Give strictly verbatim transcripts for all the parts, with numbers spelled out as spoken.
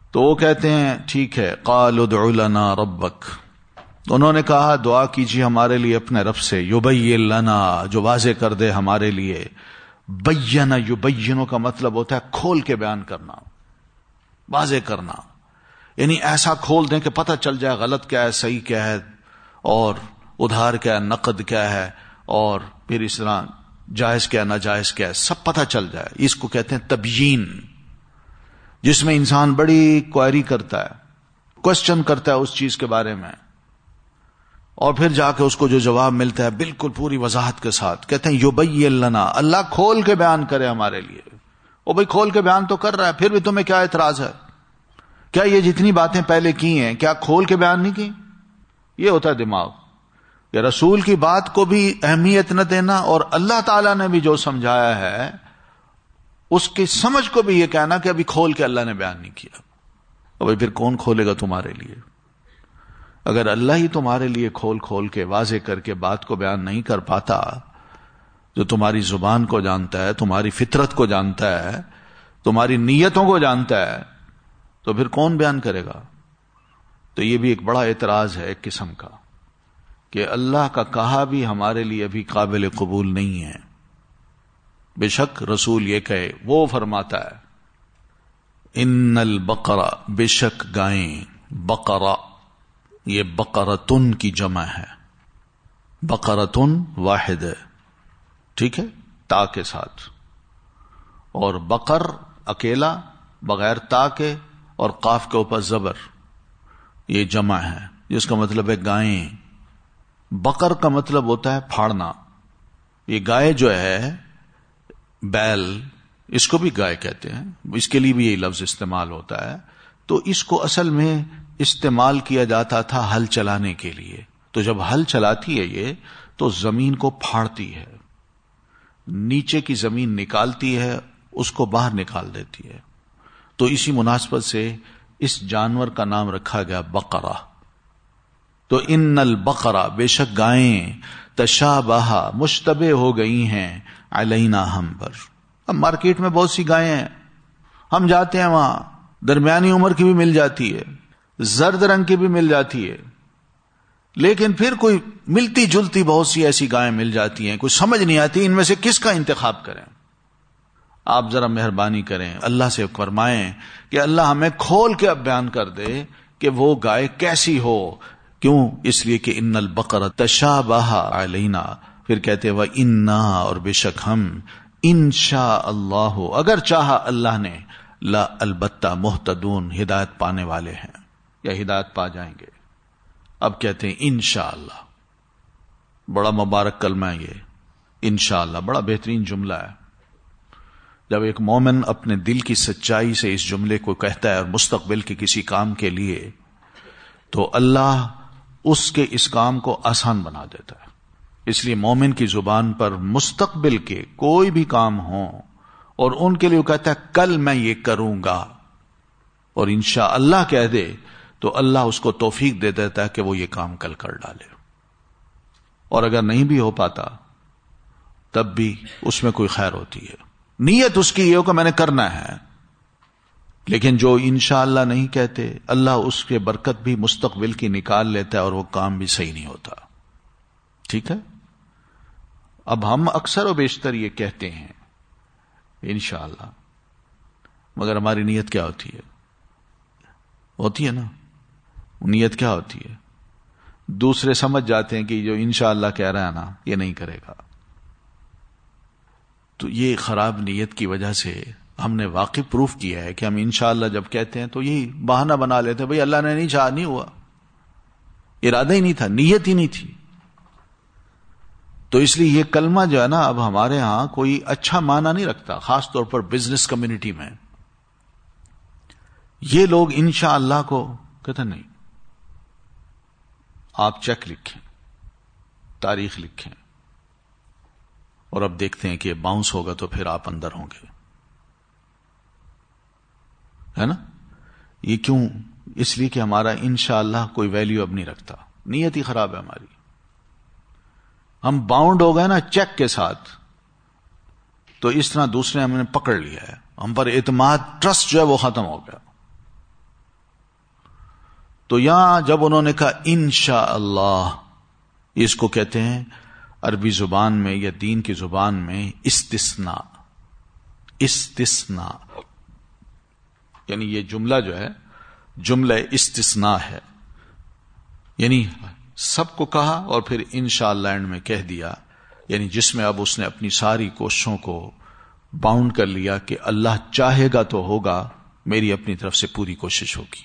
تو وہ کہتے ہیں ٹھیک ہے، قالوا ادع لنا ربک، انہوں نے کہا دعا کیجیے ہمارے لیے اپنے رب سے، یبین لنا، جو واضح کر دے ہمارے لیے. بینا یبینو کا مطلب ہوتا ہے کھول کے بیان کرنا، واضح کرنا، یعنی ایسا کھول دیں کہ پتہ چل جائے غلط کیا ہے، صحیح کیا ہے، اور ادھار کیا ہے، نقد کیا ہے، اور پھر اس طرح جائز کیا ناجائز کیا ہے، سب پتہ چل جائے. اس کو کہتے ہیں تبیین، جس میں انسان بڑی کوائری کرتا ہے، کوشچن کرتا ہے اس چیز کے بارے میں، اور پھر جا کے اس کو جو جواب ملتا ہے بالکل پوری وضاحت کے ساتھ. کہتے ہیں یبین لنا، اللہ کھول کے بیان کرے ہمارے لیے. او بھائی کھول کے بیان تو کر رہا ہے، پھر بھی تمہیں کیا اعتراض ہے؟ کیا یہ جتنی باتیں پہلے کی ہیں کیا کھول کے بیان نہیں کی؟ یہ ہوتا ہے دماغ کہ رسول کی بات کو بھی اہمیت نہ دینا، اور اللہ تعالیٰ نے بھی جو سمجھایا ہے اس کی سمجھ کو بھی یہ کہنا کہ ابھی کھول کے اللہ نے بیان نہیں کیا. او بھائی پھر کون کھولے گا تمہارے لیے؟ اگر اللہ ہی تمہارے لیے کھول کھول کے واضح کر کے بات کو بیان نہیں کر پاتا، جو تمہاری زبان کو جانتا ہے، تمہاری فطرت کو جانتا ہے، تمہاری نیتوں کو جانتا ہے، تو پھر کون بیان کرے گا؟ تو یہ بھی ایک بڑا اعتراض ہے ایک قسم کا، کہ اللہ کا کہا بھی ہمارے لیے ابھی قابل قبول نہیں ہے. بے شک رسول یہ کہے، وہ فرماتا ہے ان البقرہ، بے شک گائیں، بقرہ یہ بقرتن کی جمع ہے، بقرتن واحد ہے، ٹھیک ہے، تا کے ساتھ، اور بقر اکیلا بغیر تا کے اور قاف کے اوپر زبر، یہ جمع ہے، جس کا مطلب ہے گائیں. بقر کا مطلب ہوتا ہے پھاڑنا. یہ گائے جو ہے، بیل، اس کو بھی گائے کہتے ہیں، اس کے لیے بھی یہی لفظ استعمال ہوتا ہے. تو اس کو اصل میں استعمال کیا جاتا تھا ہل چلانے کے لیے. تو جب ہل چلاتی ہے یہ، تو زمین کو پھاڑتی ہے، نیچے کی زمین نکالتی ہے، اس کو باہر نکال دیتی ہے. تو اسی مناسبت سے اس جانور کا نام رکھا گیا بقرہ. تو ان البقرہ، بے شک گائیں، تشابہ، مشتبہ ہو گئی ہیں، علینا، ہم پر. اب مارکیٹ میں بہت سی گائیں ہیں، ہم جاتے ہیں وہاں، درمیانی عمر کی بھی مل جاتی ہے، زرد رنگ کی بھی مل جاتی ہے، لیکن پھر کوئی ملتی جلتی بہت سی ایسی گائیں مل جاتی ہیں، کوئی سمجھ نہیں آتی ان میں سے کس کا انتخاب کریں. آپ ذرا مہربانی کریں، اللہ سے فرمائیں کہ اللہ ہمیں کھول کے اب بیان کر دے کہ وہ گائے کیسی ہو. کیوں؟ اس لیے کہ ان البقرہ تشابہ علینا. پھر کہتے وہ انا، اور بے شک ہم، انشاء اللہ، اگر چاہا اللہ نے، لا البتہ مہتدون، ہدایت پانے والے ہیں یا ہدایت پا جائیں گے. اب کہتے ہیں انشاءاللہ، بڑا مبارک کلمہ ہے یہ، انشاءاللہ بڑا بہترین جملہ ہے. جب ایک مومن اپنے دل کی سچائی سے اس جملے کو کہتا ہے اور مستقبل کے کسی کام کے لیے، تو اللہ اس کے اس کام کو آسان بنا دیتا ہے. اس لیے مومن کی زبان پر مستقبل کے کوئی بھی کام ہوں اور ان کے لیے وہ کہتا ہے کل میں یہ کروں گا، اور انشاءاللہ کہہ دے، تو اللہ اس کو توفیق دے دیتا ہے کہ وہ یہ کام کل کر ڈالے. اور اگر نہیں بھی ہو پاتا تب بھی اس میں کوئی خیر ہوتی ہے. نیت اس کی یہ ہو کہ میں نے کرنا ہے. لیکن جو انشاءاللہ نہیں کہتے، اللہ اس کے برکت بھی مستقبل کی نکال لیتا ہے اور وہ کام بھی صحیح نہیں ہوتا. ٹھیک ہے؟ اب ہم اکثر و بیشتر یہ کہتے ہیں انشاءاللہ، مگر ہماری نیت کیا ہوتی ہے؟ ہوتی ہے نا، نیت کیا ہوتی ہے؟ دوسرے سمجھ جاتے ہیں کہ جو انشاءاللہ کہہ رہا ہے نا یہ نہیں کرے گا. تو یہ خراب نیت کی وجہ سے ہم نے واقعی پروف کیا ہے کہ ہم انشاءاللہ جب کہتے ہیں تو یہی بہانہ بنا لیتے ہیں، بھئی اللہ نے نہیں چاہا، نہیں ہوا، ارادہ ہی نہیں تھا، نیت ہی نہیں تھی. تو اس لیے یہ کلمہ جو ہے نا اب ہمارے ہاں کوئی اچھا معنی نہیں رکھتا، خاص طور پر بزنس کمیونٹی میں. یہ لوگ انشاءاللہ کو کہتے نہیں، آپ چیک لکھیں، تاریخ لکھیں، اور اب دیکھتے ہیں کہ باؤنس ہوگا تو پھر آپ اندر ہوں گے، ہے نا. یہ کیوں؟ اس لیے کہ ہمارا انشاءاللہ کوئی ویلیو اب نہیں رکھتا، نیت ہی خراب ہے ہماری. ہم باؤنڈ ہو گئے نا چیک کے ساتھ، تو اس طرح دوسرے ہم نے پکڑ لیا ہے، ہم پر اعتماد، ٹرسٹ جو ہے وہ ختم ہو گیا. تو یہاں جب انہوں نے کہا انشاءاللہ، اس کو کہتے ہیں عربی زبان میں یا دین کی زبان میں استثناء. استثناء یعنی یہ جملہ جو ہے جملہ استثناء ہے، یعنی سب کو کہا اور پھر انشاءاللہ اینڈ میں کہہ دیا، یعنی جس میں اب اس نے اپنی ساری کوششوں کو باؤنڈ کر لیا کہ اللہ چاہے گا تو ہوگا، میری اپنی طرف سے پوری کوشش ہوگی.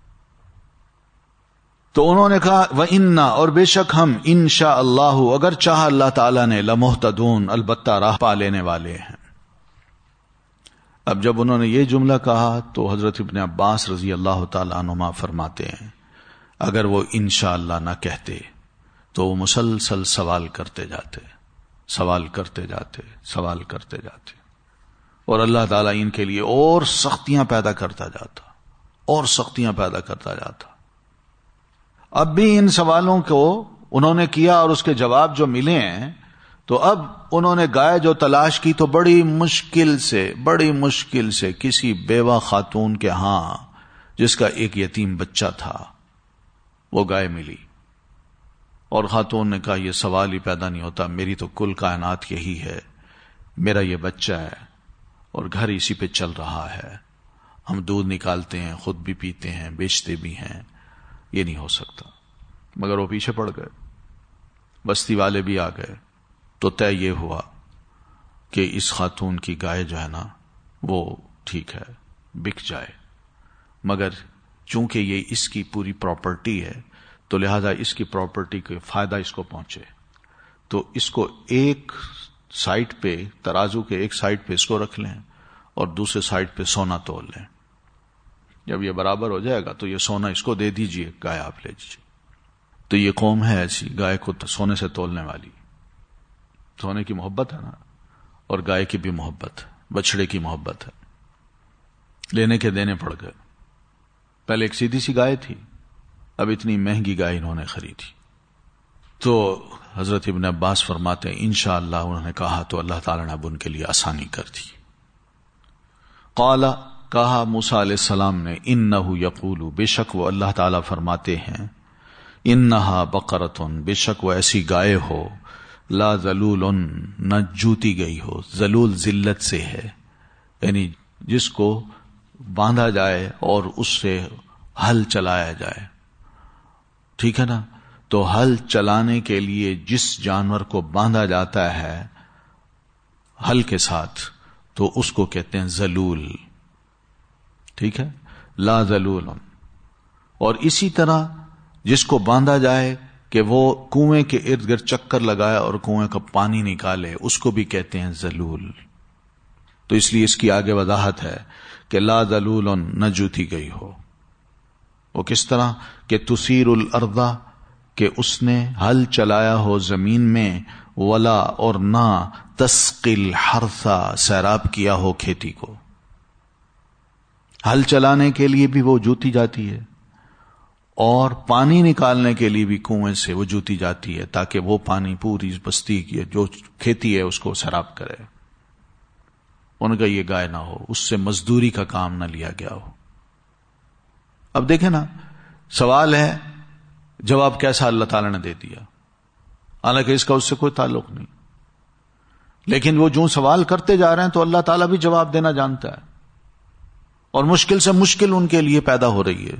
تو انہوں نے کہا وَإِنَّا، اور بے شک ہم انشاءاللہ، اگر چاہا اللہ تعالیٰ نے، لَمُهْتَدُونَ، البتہ راہ پا لینے والے ہیں. اب جب انہوں نے یہ جملہ کہا تو حضرت ابن عباس رضی اللہ تعالیٰ عنہما فرماتے ہیں اگر وہ انشاءاللہ نہ کہتے تو وہ مسلسل سوال کرتے جاتے سوال کرتے جاتے سوال کرتے جاتے اور اللہ تعالیٰ ان کے لیے اور سختیاں پیدا کرتا جاتا اور سختیاں پیدا کرتا جاتا. اب بھی ان سوالوں کو انہوں نے کیا اور اس کے جواب جو ملے ہیں، تو اب انہوں نے گائے جو تلاش کی تو بڑی مشکل سے بڑی مشکل سے کسی بیوہ خاتون کے ہاں جس کا ایک یتیم بچہ تھا وہ گائے ملی. اور خاتون نے کہا یہ سوال ہی پیدا نہیں ہوتا، میری تو کل کائنات یہی ہے، میرا یہ بچہ ہے اور گھر اسی پہ چل رہا ہے، ہم دودھ نکالتے ہیں، خود بھی پیتے ہیں، بیچتے بھی ہیں، یہ نہیں ہو سکتا. مگر وہ پیچھے پڑ گئے، بستی والے بھی آ گئے، تو طے یہ ہوا کہ اس خاتون کی گائے جو ہے نا وہ ٹھیک ہے بک جائے، مگر چونکہ یہ اس کی پوری پراپرٹی ہے تو لہذا اس کی پراپرٹی کا فائدہ اس کو پہنچے، تو اس کو ایک سائٹ پہ ترازو کے ایک سائٹ پہ اس کو رکھ لیں اور دوسرے سائٹ پہ سونا تول لیں. جب یہ برابر ہو جائے گا تو یہ سونا اس کو دے دیجئے، گائے آپ لے لیجیے. تو یہ قوم ہے ایسی، گائے کو سونے سے تولنے والی. سونے کی محبت ہے نا، اور گائے کی بھی محبت، بچڑے کی محبت ہے. لینے کے دینے پڑ گئے. پہلے ایک سیدھی سی گائے تھی، اب اتنی مہنگی گائے انہوں نے خریدی. تو حضرت ابن عباس فرماتے ہیں انشاءاللہ انہوں نے کہا تو اللہ تعالیٰ نے اب ان کے لیے آسانی کر دی. قال، کہا موسیٰ علیہ السلام نے انہو یقول، بے شک وہ اللہ تعالیٰ فرماتے ہیں انہا بقرتن، بے شک وہ ایسی گائے ہو، لا ذلول، نہ جوتی گئی ہو. ذلول ذلت سے ہے، یعنی جس کو باندھا جائے اور اس سے ہل چلایا جائے. ٹھیک ہے نا، تو ہل چلانے کے لیے جس جانور کو باندھا جاتا ہے ہل کے ساتھ تو اس کو کہتے ہیں ذلول. ٹھیک ہے، لا ذلول. اور اسی طرح جس کو باندھا جائے کہ وہ کنویں کے ارد گرد چکر لگائے اور کنویں کا پانی نکالے، اس کو بھی کہتے ہیں ذلول. تو اس لیے اس کی آگے وضاحت ہے کہ لا ذلول، نہ جوتی گئی ہو. وہ کس طرح کہ تثیر الارض، کہ اس نے ہل چلایا ہو زمین میں، ولا، اور نہ تسقی الحرث، سیراب کیا ہو کھیتی کو. ہل چلانے کے لیے بھی وہ جوتی جاتی ہے اور پانی نکالنے کے لیے بھی کنویں سے وہ جوتی جاتی ہے تاکہ وہ پانی پوری بستی کی جو کھیتی ہے اس کو سیراب کرے. ان کا یہ گائے نہ ہو، اس سے مزدوری کا کام نہ لیا گیا ہو. اب دیکھیں نا، سوال ہے، جواب کیسا اللہ تعالیٰ نے دے دیا، حالانکہ اس کا اس سے کوئی تعلق نہیں. لیکن وہ جو سوال کرتے جا رہے ہیں تو اللہ تعالیٰ بھی جواب دینا جانتا ہے، اور مشکل سے مشکل ان کے لیے پیدا ہو رہی ہے.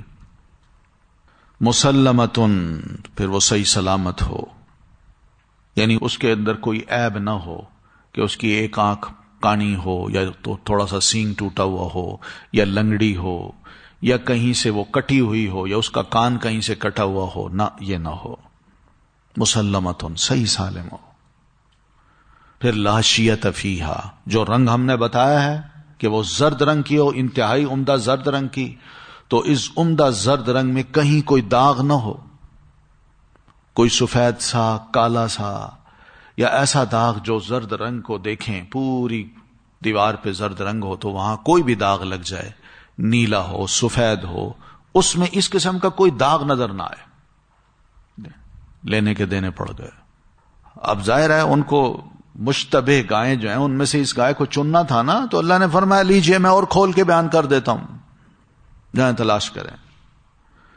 مسلمتن، پھر وہ صحیح سلامت ہو، یعنی اس کے اندر کوئی عیب نہ ہو کہ اس کی ایک آنکھ کانی ہو، یا تو تھوڑا سا سینگ ٹوٹا ہوا ہو، یا لنگڑی ہو، یا کہیں سے وہ کٹی ہوئی ہو، یا اس کا کان کہیں سے کٹا ہوا ہو، نہ، یہ نہ ہو. مسلمتن، صحیح سالم ہو. پھر لا شیۃ فیہا، جو رنگ ہم نے بتایا ہے کہ وہ زرد رنگ کی ہو، انتہائی عمدہ زرد رنگ کی، تو اس عمدہ زرد رنگ میں کہیں کوئی داغ نہ ہو، کوئی سفید سا، کالا سا، یا ایسا داغ جو زرد رنگ کو دیکھیں پوری دیوار پہ زرد رنگ ہو تو وہاں کوئی بھی داغ لگ جائے، نیلا ہو، سفید ہو، اس میں اس قسم کا کوئی داغ نظر نہ آئے. لینے کے دینے پڑ گئے. اب ظاہر ہے ان کو مشتبہ گائیں جو ہیں ان میں سے اس گائے کو چننا تھا نا، تو اللہ نے فرمایا لیجئے میں اور کھول کے بیان کر دیتا ہوں، جائیں تلاش کریں.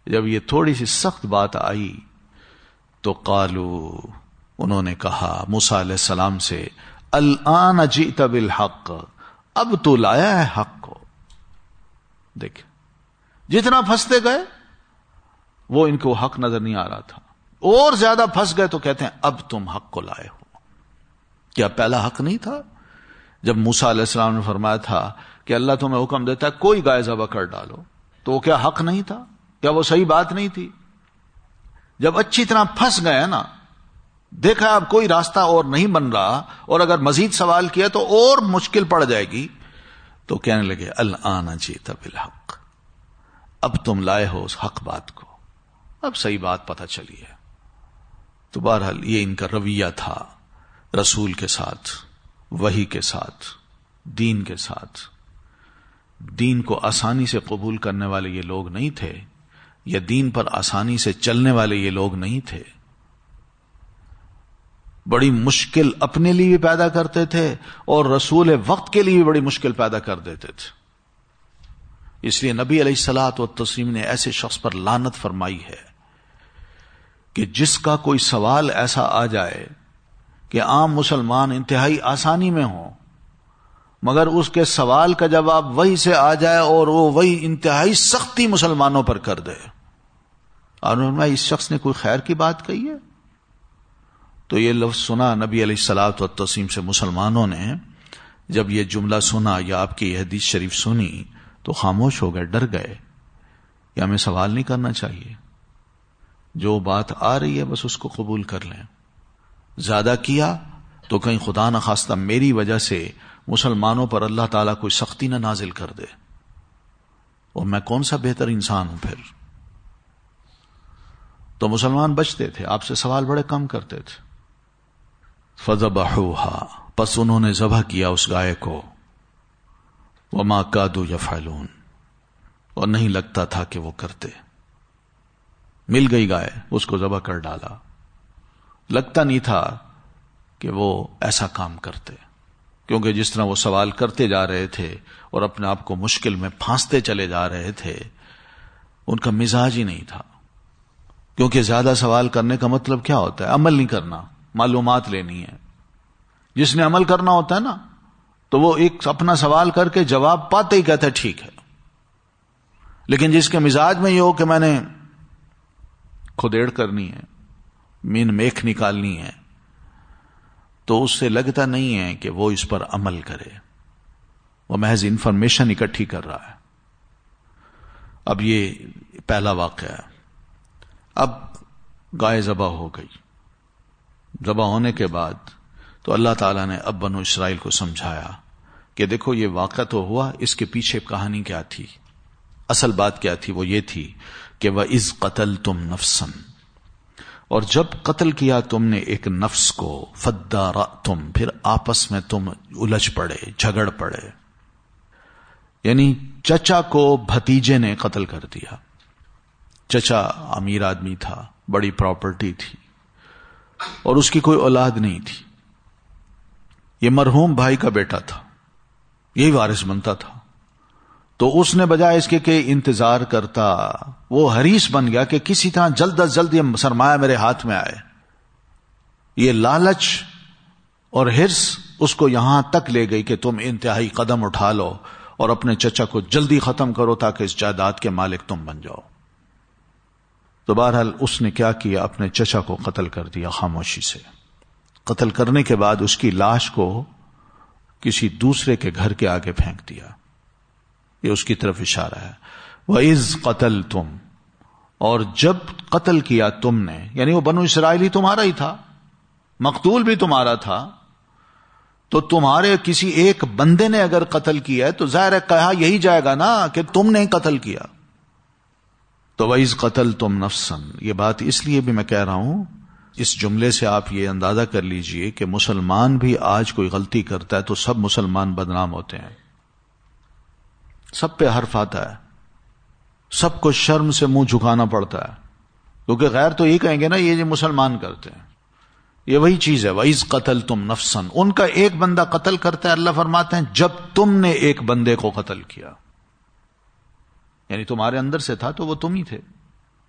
جب یہ تھوڑی سی سخت بات آئی تو قالو، انہوں نے کہا موسیٰ علیہ السلام سے، الآن جئت بالحق، اب تو لایا ہے حق کو. دیکھ جتنا پھنستے گئے وہ ان کو حق نظر نہیں آ رہا تھا، اور زیادہ پھنس گئے تو کہتے ہیں اب تم حق کو لائے ہو. کیا پہلا حق نہیں تھا؟ جب موسیٰ علیہ السلام نے فرمایا تھا کہ اللہ تمہیں حکم دیتا ہے کوئی گائے ذبح کر ڈالو، تو وہ کیا حق نہیں تھا؟ کیا وہ صحیح بات نہیں تھی؟ جب اچھی طرح پھنس گئے نا، دیکھا اب کوئی راستہ اور نہیں بن رہا، اور اگر مزید سوال کیا تو اور مشکل پڑ جائے گی، تو کہنے لگے الآن جئت بالحق، اب تم لائے ہو اس حق بات کو، اب صحیح بات پتہ چلی ہے. تو بہرحال یہ ان کا رویہ تھا رسول کے ساتھ، وحی کے ساتھ، دین کے ساتھ. دین کو آسانی سے قبول کرنے والے یہ لوگ نہیں تھے، یا دین پر آسانی سے چلنے والے یہ لوگ نہیں تھے. بڑی مشکل اپنے لیے بھی پیدا کرتے تھے اور رسول وقت کے لیے بھی بڑی مشکل پیدا کر دیتے تھے. اس لیے نبی علیہ الصلوۃ والتسلیم نے ایسے شخص پر لعنت فرمائی ہے کہ جس کا کوئی سوال ایسا آ جائے کہ عام مسلمان انتہائی آسانی میں ہوں، مگر اس کے سوال کا جواب وہی سے آ جائے اور وہ وہی انتہائی سختی مسلمانوں پر کر دے. اور انہوں نے اس شخص نے کوئی خیر کی بات کہی ہے؟ تو یہ لفظ سنا نبی علیہ الصلوۃ والتسلیم سے مسلمانوں نے، جب یہ جملہ سنا یا آپ کی یہ حدیث شریف سنی تو خاموش ہو گئے، ڈر گئے کہ ہمیں سوال نہیں کرنا چاہیے، جو بات آ رہی ہے بس اس کو قبول کر لیں. زیادہ کیا تو کہیں خدا نخواستہ میری وجہ سے مسلمانوں پر اللہ تعالیٰ کوئی سختی نہ نازل کر دے، اور میں کون سا بہتر انسان ہوں پھر. تو مسلمان بچتے تھے، آپ سے سوال بڑے کم کرتے تھے. فذبحوها، پس انہوں نے ذبح کیا اس گائے کو. وما کادوا یفعلون، اور نہیں لگتا تھا کہ وہ کرتے. مل گئی گائے، اس کو ذبح کر ڈالا، لگتا نہیں تھا کہ وہ ایسا کام کرتے، کیونکہ جس طرح وہ سوال کرتے جا رہے تھے اور اپنے آپ کو مشکل میں پھانستے چلے جا رہے تھے، ان کا مزاج ہی نہیں تھا. کیونکہ زیادہ سوال کرنے کا مطلب کیا ہوتا ہے؟ عمل نہیں کرنا، معلومات لینی ہے. جس نے عمل کرنا ہوتا ہے نا، تو وہ ایک اپنا سوال کر کے جواب پاتے ہی کہتا ہے ٹھیک ہے. لیکن جس کے مزاج میں یہ ہو کہ میں نے کھدیڑ کرنی ہے، مین میخ نکالنی ہے، تو اس سے لگتا نہیں ہے کہ وہ اس پر عمل کرے، وہ محض انفارمیشن اکٹھی کر رہا ہے. اب یہ پہلا واقعہ ہے. اب گائے ذبح ہو گئی. ذبح ہونے کے بعد تو اللہ تعالیٰ نے اب بنو اسرائیل کو سمجھایا کہ دیکھو یہ واقعہ تو ہوا، اس کے پیچھے کہانی کیا تھی، اصل بات کیا تھی. وہ یہ تھی کہ وَإِذْ قَتَلْتُمْ نَفْسًا، اور جب قتل کیا تم نے ایک نفس کو، فَادَّارَأْتُمْ، پھر آپس میں تم الجھ پڑے، جھگڑ پڑے. یعنی چچا کو بھتیجے نے قتل کر دیا. چچا امیر آدمی تھا، بڑی پراپرٹی تھی، اور اس کی کوئی اولاد نہیں تھی. یہ مرحوم بھائی کا بیٹا تھا، یہی وارث بنتا تھا. تو اس نے بجائے اس کے کہ انتظار کرتا، وہ حریص بن گیا کہ کسی طرح جلد از جلد یہ سرمایہ میرے ہاتھ میں آئے. یہ لالچ اور حرص اس کو یہاں تک لے گئی کہ تم انتہائی قدم اٹھا لو اور اپنے چچا کو جلدی ختم کرو تاکہ اس جائیداد کے مالک تم بن جاؤ. تو بہرحال اس نے کیا کیا، اپنے چچا کو قتل کر دیا خاموشی سے. قتل کرنے کے بعد اس کی لاش کو کسی دوسرے کے گھر کے آگے پھینک دیا. یہ اس کی طرف اشارہ ہے. وَإِذْ قَتَلْتُمْ، اور جب قتل کیا تم نے، یعنی وہ بنو اسرائیلی تمہارا ہی تھا، مقتول بھی تمہارا تھا، تو تمہارے کسی ایک بندے نے اگر قتل کیا ہے تو ظاہر ہے کہا یہی جائے گا نا کہ تم نے قتل کیا. تو وَإِذْ قَتَلْتُمْ نَفْسًا، یہ بات اس لیے بھی میں کہہ رہا ہوں، اس جملے سے آپ یہ اندازہ کر لیجئے کہ مسلمان بھی آج کوئی غلطی کرتا ہے تو سب مسلمان بدنام ہوتے ہیں. سب پہ حرف آتا ہے، سب کو شرم سے منہ جھکانا پڑتا ہے، کیونکہ غیر تو یہ کہیں گے نا یہ جو مسلمان کرتے ہیں. یہ وہی چیز ہے وَإِذْ قَتَلْتُمْ نَفْسًا، ان کا ایک بندہ قتل کرتا ہے، اللہ فرماتے ہیں جب تم نے ایک بندے کو قتل کیا، یعنی تمہارے اندر سے تھا تو وہ تم ہی تھے.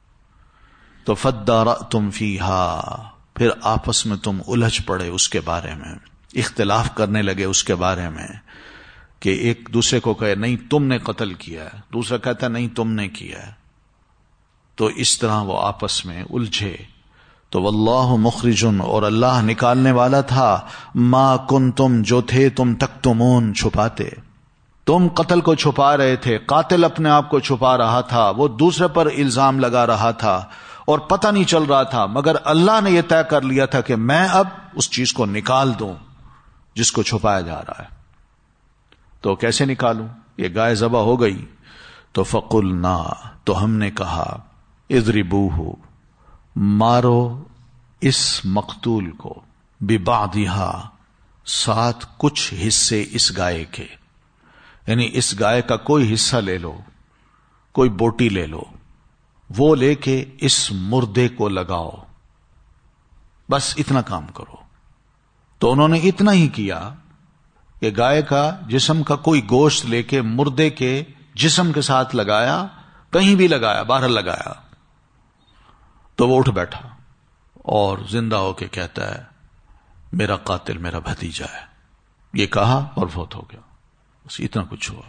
تو فدارأتم فیہا، پھر آپس میں تم الجھ پڑے اس کے بارے میں، اختلاف کرنے لگے اس کے بارے میں، کہ ایک دوسرے کو کہے نہیں تم نے قتل کیا ہے، دوسرا کہتا ہے نہیں تم نے کیا ہے، تو اس طرح وہ آپس میں الجھے. تو واللہ مخرجن، اور اللہ نکالنے والا تھا، ما کنتم، جو تھے تم تکتمون، چھپاتے. تم قتل کو چھپا رہے تھے، قاتل اپنے آپ کو چھپا رہا تھا، وہ دوسرے پر الزام لگا رہا تھا اور پتہ نہیں چل رہا تھا، مگر اللہ نے یہ طے کر لیا تھا کہ میں اب اس چیز کو نکال دوں جس کو چھپایا جا رہا ہے. تو کیسے نکالوں؟ یہ گائے ذبح ہو گئی تو فقلنا، تو ہم نے کہا اضربوہ، مارو اس مقتول کو، ببعضھا، ساتھ کچھ حصے اس گائے کے، یعنی اس گائے کا کوئی حصہ لے لو، کوئی بوٹی لے لو، وہ لے کے اس مردے کو لگاؤ، بس اتنا کام کرو. تو انہوں نے اتنا ہی کیا کہ گائے کا جسم کا کوئی گوشت لے کے مردے کے جسم کے ساتھ لگایا، کہیں بھی لگایا، باہر لگایا. تو وہ اٹھ بیٹھا اور زندہ ہو کے کہتا ہے میرا قاتل میرا بھتیجا ہے. یہ کہا اور فوت ہو گیا. بس اتنا کچھ ہوا.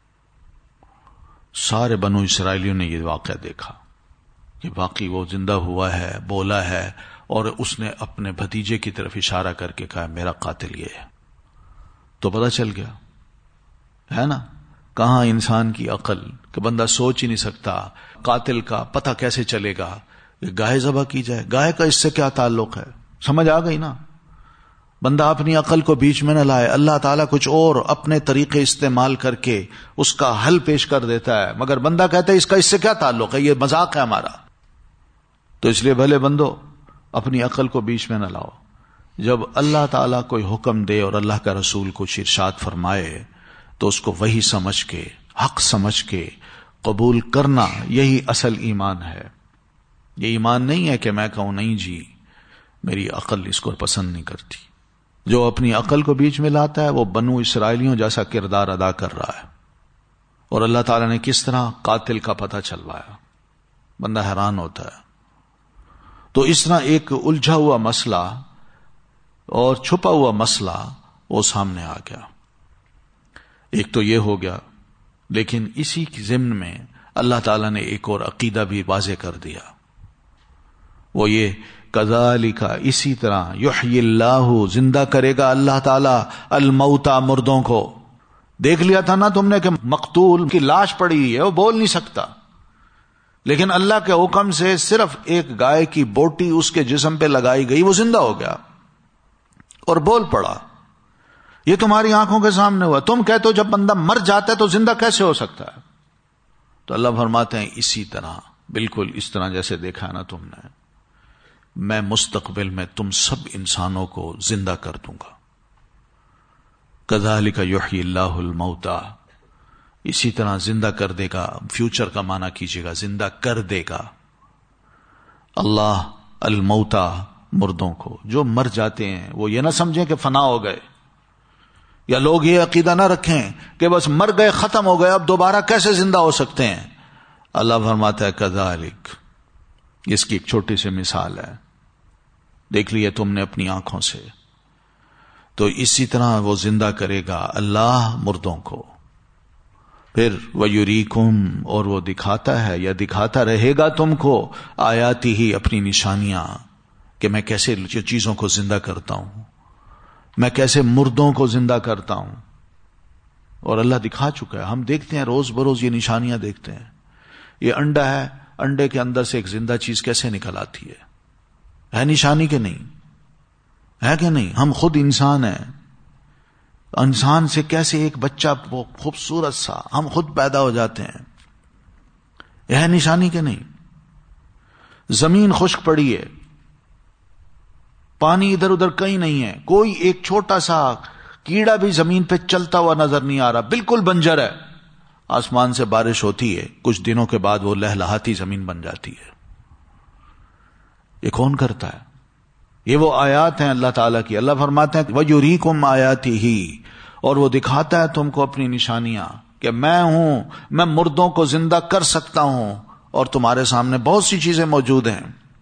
سارے بنو اسرائیلیوں نے یہ واقعہ دیکھا کہ باقی وہ زندہ ہوا ہے، بولا ہے، اور اس نے اپنے بھتیجے کی طرف اشارہ کر کے کہا میرا قاتل یہ ہے. تو پتہ چل گیا ہے نا کہاں انسان کی عقل، کہ بندہ سوچ ہی نہیں سکتا قاتل کا پتہ کیسے چلے گا. کہ گائے ذبح کی جائے، گائے کا اس سے کیا تعلق ہے؟ سمجھ آ گئی نا. بندہ اپنی عقل کو بیچ میں نہ لائے، اللہ تعالیٰ کچھ اور اپنے طریقے استعمال کر کے اس کا حل پیش کر دیتا ہے، مگر بندہ کہتا ہے اس کا اس سے کیا تعلق ہے، یہ مذاق ہے ہمارا. تو اس لیے بھلے بندو اپنی عقل کو بیچ میں نہ لاؤ. جب اللہ تعالیٰ کوئی حکم دے اور اللہ کا رسول کچھ ارشاد فرمائے تو اس کو وہی سمجھ کے، حق سمجھ کے قبول کرنا، یہی اصل ایمان ہے. یہ ایمان نہیں ہے کہ میں کہوں نہیں جی میری عقل اس کو پسند نہیں کرتی. جو اپنی عقل کو بیچ میں لاتا ہے وہ بنو اسرائیلیوں جیسا کردار ادا کر رہا ہے. اور اللہ تعالیٰ نے کس طرح قاتل کا پتہ چلوایا، بندہ حیران ہوتا ہے. تو اس طرح ایک الجھا ہوا مسئلہ اور چھپا ہوا مسئلہ وہ سامنے آ گیا. ایک تو یہ ہو گیا، لیکن اسی کی ضمن میں اللہ تعالیٰ نے ایک اور عقیدہ بھی واضح کر دیا. وہ یہ کذالک، اسی طرح یحیی اللہ، زندہ کرے گا اللہ تعالیٰ الموتى، مردوں کو. دیکھ لیا تھا نا تم نے کہ مقتول کی لاش پڑی ہے، وہ بول نہیں سکتا، لیکن اللہ کے حکم سے صرف ایک گائے کی بوٹی اس کے جسم پہ لگائی گئی، وہ زندہ ہو گیا اور بول پڑا. یہ تمہاری آنکھوں کے سامنے ہوا. تم کہتے ہو جب بندہ مر جاتا ہے تو زندہ کیسے ہو سکتا ہے؟ تو اللہ فرماتے ہیں اسی طرح، بالکل اس طرح جیسے دیکھا نا تم نے، میں مستقبل میں تم سب انسانوں کو زندہ کر دوں گا. کذالک یحیی اللہ الموتى، اسی طرح زندہ کر دے گا. فیوچر کا معنی کیجئے گا، زندہ کر دے گا اللہ الموتى، مردوں کو جو مر جاتے ہیں. وہ یہ نہ سمجھیں کہ فنا ہو گئے، یا لوگ یہ عقیدہ نہ رکھیں کہ بس مر گئے ختم ہو گئے اب دوبارہ کیسے زندہ ہو سکتے ہیں. اللہ فرماتا ہے کذالک، اس کی ایک چھوٹی سی مثال ہے، دیکھ لیے تم نے اپنی آنکھوں سے. تو اسی طرح وہ زندہ کرے گا اللہ مردوں کو. پھر وَيُرِيكُمْ، اور وہ دکھاتا ہے یا دکھاتا رہے گا تم کو، آیاتی ہی، اپنی نشانیاں، کہ میں کیسے چیزوں کو زندہ کرتا ہوں، میں کیسے مردوں کو زندہ کرتا ہوں. اور اللہ دکھا چکا ہے، ہم دیکھتے ہیں روز بروز یہ نشانیاں دیکھتے ہیں. یہ انڈا ہے، انڈے کے اندر سے ایک زندہ چیز کیسے نکل آتی ہے؟ ہے نشانی کہ نہیں؟ ہے کہ نہیں؟ ہم خود انسان ہیں، انسان سے کیسے ایک بچہ خوبصورت سا ہم خود پیدا ہو جاتے ہیں. یہ ہے نشانی کہ نہیں؟ زمین خشک پڑی ہے، پانی ادھر ادھر کہیں نہیں ہے، کوئی ایک چھوٹا سا کیڑا بھی زمین پہ چلتا ہوا نظر نہیں آ رہا، بالکل بنجر ہے. آسمان سے بارش ہوتی ہے، کچھ دنوں کے بعد وہ لہلہاتی زمین بن جاتی ہے. یہ کون کرتا ہے؟ یہ وہ آیات ہیں اللہ تعالیٰ کی. اللہ فرماتے ہیں وَيُرِيكُمْ آيَاتِهِ، اور وہ دکھاتا ہے تم کو اپنی نشانیاں کہ میں ہوں، میں مردوں کو زندہ کر سکتا ہوں، اور تمہارے سامنے بہت سی چیزیں موجود ہیں.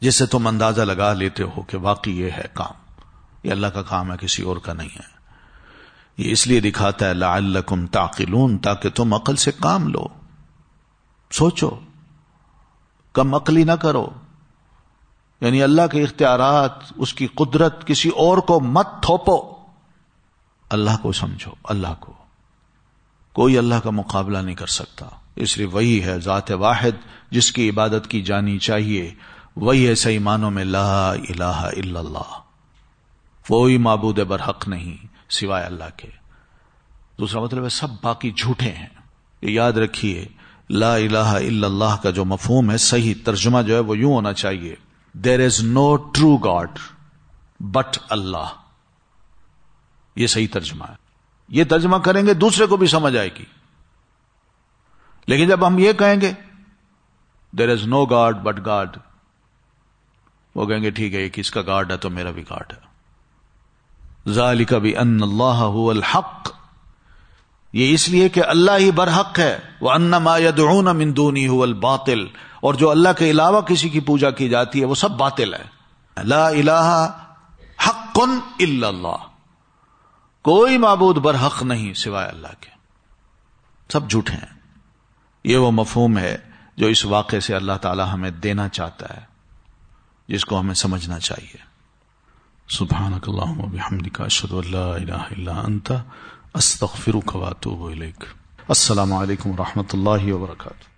جس سے تم اندازہ لگا لیتے ہو کہ واقعی یہ ہے کام، یہ اللہ کا کام ہے، کسی اور کا نہیں ہے. یہ اس لیے دکھاتا ہے لعلکم تعقلون، تاکہ تم عقل سے کام لو، سوچو، کم عقلی نہ کرو. یعنی اللہ کے اختیارات، اس کی قدرت کسی اور کو مت تھوپو، اللہ کو سمجھو. اللہ کو کوئی اللہ کا مقابلہ نہیں کر سکتا، اس لیے وہی ہے ذات واحد جس کی عبادت کی جانی چاہیے. وہی ہے صحیح معنوں میں لا الہ الا اللہ، کوئی معبود برحق نہیں سوائے اللہ کے. دوسرا مطلب ہے سب باقی جھوٹے ہیں. یہ یاد رکھیے، لا الہ الا اللہ کا جو مفہوم ہے، صحیح ترجمہ جو ہے وہ یوں ہونا چاہیے، there is no true god but Allah. یہ صحیح ترجمہ ہے. یہ ترجمہ کریں گے دوسرے کو بھی سمجھ آئے گی. لیکن جب ہم یہ کہیں گے there is no god but god, وہ کہیں گے ٹھیک ہے یہ کس کا گاڈ ہے تو میرا بھی گاڈ ہے. ذالک بان اللہ هو الحق، یہ اس لیے کہ اللہ ہی برحق ہے. وان ما يدعون من دونه هو الباطل، اور جو اللہ کے علاوہ کسی کی پوجا کی جاتی ہے وہ سب باطل ہے. لا الہ حق الا اللہ، کوئی معبود برحق نہیں سوائے اللہ کے، سب جھوٹے ہیں. یہ وہ مفہوم ہے جو اس واقعے سے اللہ تعالی ہمیں دینا چاہتا ہے، جس کو ہمیں سمجھنا چاہیے. سبحانک اللہم و بحمدک، اشہد ان لا الہ الا انت، استغفرک و اتوب الیک. السلام علیکم و رحمۃ اللہ وبرکاتہ.